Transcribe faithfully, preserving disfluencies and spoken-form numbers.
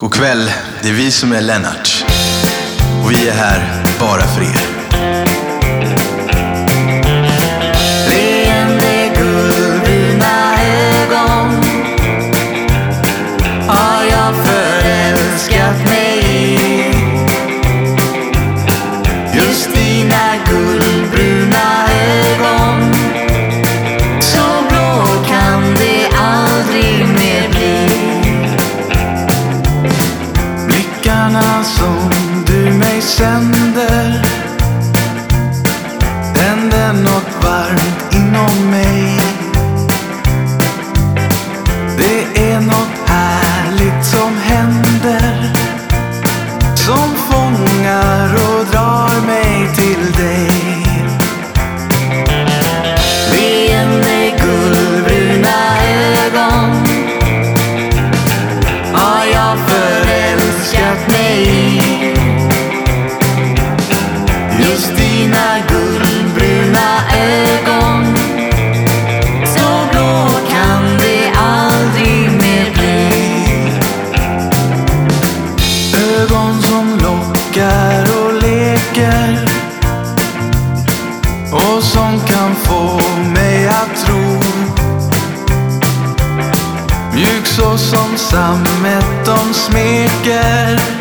God kväll, det är vi som är Lennart. Och vi är här bara för er. Leende guldbruna ögon har jag förälskat mig i. Just dina guldbruna ögon, så blå kan det aldrig mer bli. Blickarna som du mig sänder tänder något varmt inom mig. Det är något härligt som händer, som fångar och drar mig till dig. Leende guldbruna ögon har jag förälskat mig i. Just dina guldbruna ögon, så blå kan det aldrig mer bli. Ögon som lockar och leker, och som kan få mig att tro. Mjuk så som sammet de smeker,